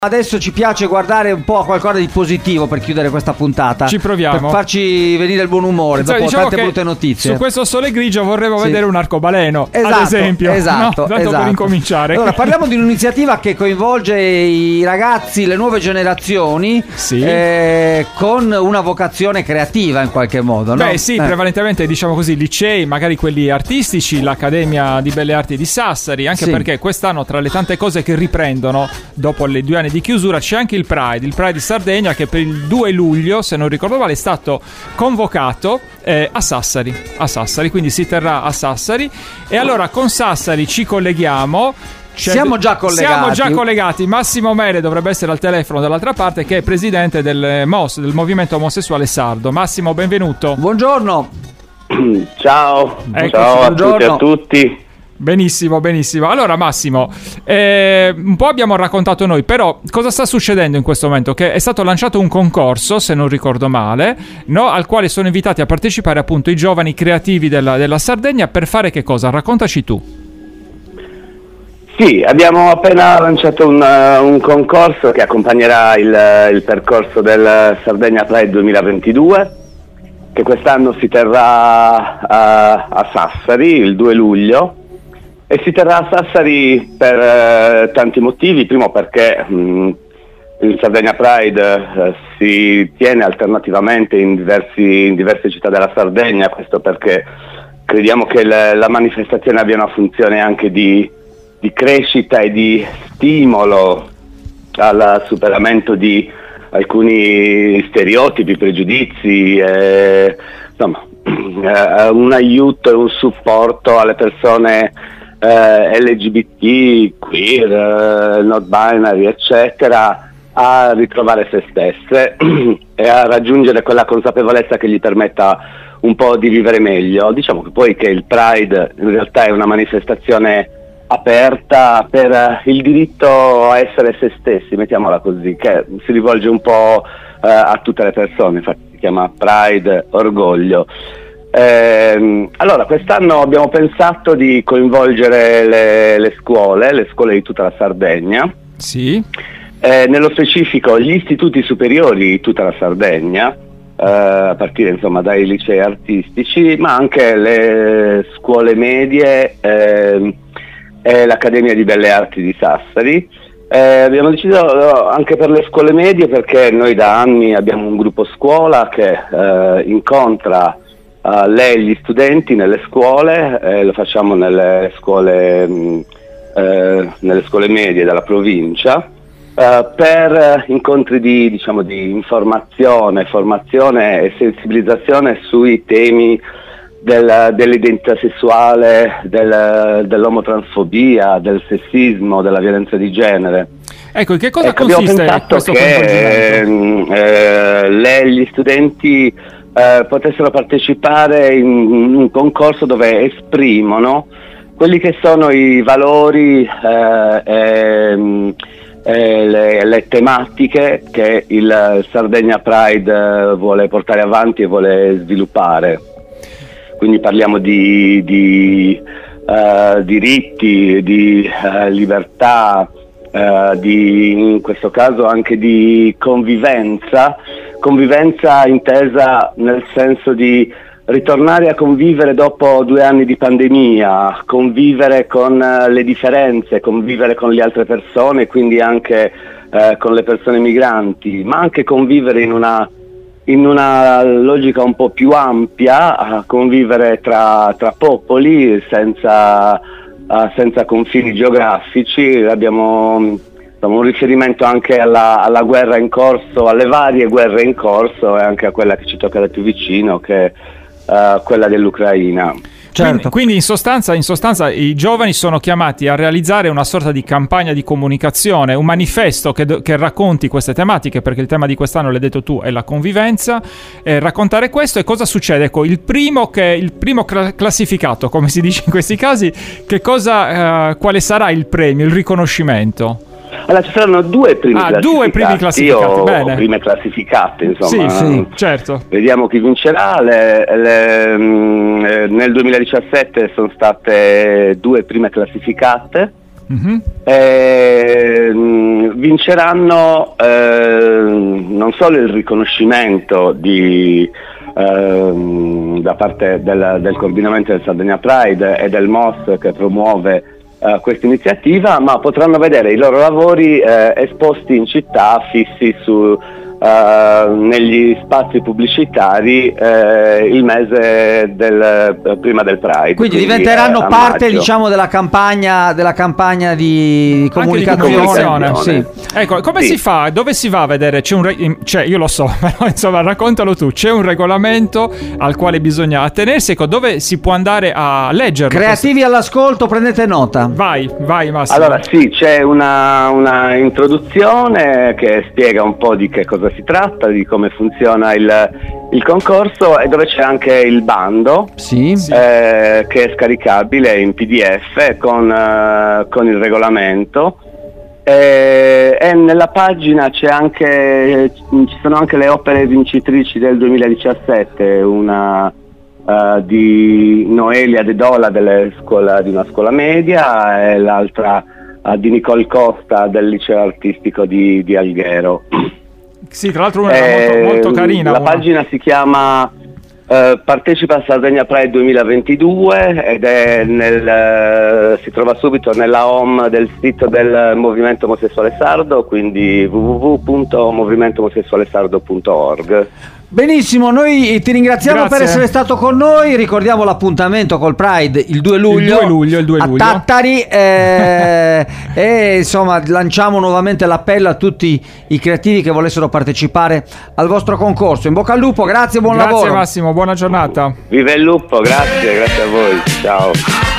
Adesso ci piace guardare un po' a qualcosa di positivo per chiudere questa puntata. Ci proviamo. Per farci venire il buon umore dopo diciamo tante brutte notizie. Su questo sole grigio vorremmo vedere un arcobaleno, esatto, ad esempio. Esatto, no? Tanto per incominciare. Allora, parliamo di un'iniziativa che coinvolge i ragazzi, le nuove generazioni, con una vocazione creativa in qualche modo, no? Beh sì, prevalentemente diciamo così, licei, magari quelli artistici, l'Accademia di Belle Arti di Sassari, anche perché quest'anno tra le tante cose che riprendono dopo le 2 anni di chiusura c'è anche il Pride di Sardegna, che per il 2 luglio, se non ricordo male, è stato convocato a Sassari, quindi si terrà a Sassari. E allora con Sassari ci colleghiamo. Siamo già collegati. Massimo Mere dovrebbe essere al telefono dall'altra parte, che è presidente del MOS, del Movimento Omosessuale Sardo. Massimo, benvenuto. Buongiorno. Ciao. Eccoci, ciao a tutti e a tutti. Benissimo. Allora Massimo, un po' abbiamo raccontato noi, però cosa sta succedendo in questo momento? Che è stato lanciato un concorso, se non ricordo male, no? Al quale sono invitati a partecipare appunto i giovani creativi della Sardegna, per fare che cosa? Raccontaci tu. Sì, abbiamo appena lanciato un concorso che accompagnerà il percorso del Sardegna Pride 2022, che quest'anno si terrà a Sassari il 2 luglio. E si terrà a Sassari per tanti motivi. Primo, perché il Sardegna Pride si tiene alternativamente in diverse città della Sardegna. Questo perché crediamo che la manifestazione abbia una funzione anche di crescita e di stimolo al superamento di alcuni stereotipi, pregiudizi, insomma un aiuto e un supporto alle persone LGBT, queer, not binary, eccetera, a ritrovare se stesse e a raggiungere quella consapevolezza che gli permetta un po' di vivere meglio. Diciamo che poi che il Pride in realtà è una manifestazione aperta per il diritto a essere se stessi, mettiamola così, che si rivolge un po' a tutte le persone, infatti si chiama Pride Orgoglio. Allora, quest'anno abbiamo pensato di coinvolgere le scuole di tutta la Sardegna. Sì. Nello specifico gli istituti superiori di tutta la Sardegna, a partire insomma dai licei artistici, ma anche le scuole medie e l'Accademia di Belle Arti di Sassari. Abbiamo deciso anche per le scuole medie perché noi da anni abbiamo un gruppo scuola che incontra lei gli studenti nelle scuole, lo facciamo nelle scuole medie della provincia, per incontri di informazione, formazione e sensibilizzazione sui temi dell'identità sessuale, dell'omotransfobia, del sessismo, della violenza di genere. Ecco, in che cosa consiste questo coinvolgimento? Gli studenti potessero partecipare in un concorso dove esprimono quelli che sono i valori le tematiche che il Sardegna Pride vuole portare avanti e vuole sviluppare. Quindi parliamo di diritti, di libertà, in questo caso anche di convivenza intesa nel senso di ritornare a convivere dopo 2 anni di pandemia, convivere con le differenze, convivere con le altre persone, quindi anche con le persone migranti, ma anche convivere in una logica un po' più ampia, convivere tra popoli senza confini geografici. Abbiamo un riferimento anche alla guerra in corso, alle varie guerre in corso e anche a quella che ci tocca da più vicino, che è quella dell'Ucraina. Certo. Quindi in sostanza i giovani sono chiamati a realizzare una sorta di campagna di comunicazione, un manifesto che racconti queste tematiche, perché il tema di quest'anno, l'hai detto tu, è la convivenza. Raccontare questo, e cosa succede? Ecco, il primo classificato, come si dice in questi casi, quale sarà il premio, il riconoscimento? Allora, ci saranno due primi classificati. Bene. Prime classificate, insomma. Sì, certo. Vediamo chi vincerà. Nel 2017 sono state 2 prime classificate vinceranno non solo il riconoscimento da parte del coordinamento del Sardegna Pride e del MOS che promuove questa iniziativa, ma potranno vedere i loro lavori esposti in città, fissi negli spazi pubblicitari il mese prima del Pride. Quindi diventeranno parte, diciamo, della campagna di comunicazione. Sì. Ecco, come si fa? Dove si va a vedere? Io lo so, però insomma raccontalo tu. C'è un regolamento al quale bisogna attenersi. Ecco, dove si può andare a leggerlo? Creativi all'ascolto, prendete nota. Vai Massimo. Allora sì, c'è una introduzione che spiega un po' di che cosa si tratta, di come funziona il concorso, e dove c'è anche il bando, che è scaricabile in PDF con il regolamento, e nella pagina ci sono anche le opere vincitrici del 2017, una di Noelia De Dola di una scuola media, e l'altra di Nicole Costa del liceo artistico di Alghero. Sì, tra l'altro una molto, molto carina. La pagina si chiama Partecipa a Sardegna Pride 2022 ed si trova subito nella home del sito del Movimento Omosessuale Sardo, quindi www.movimentoomosessualesardo.org. Benissimo, noi ti ringraziamo per essere stato con noi. Ricordiamo l'appuntamento col Pride il 2 luglio, il 2 a luglio. Tattari, e insomma lanciamo nuovamente l'appello a tutti i creativi che volessero partecipare al vostro concorso. In bocca al lupo, grazie, buon lavoro. Grazie Massimo, buona giornata. Viva il lupo, grazie a voi, ciao.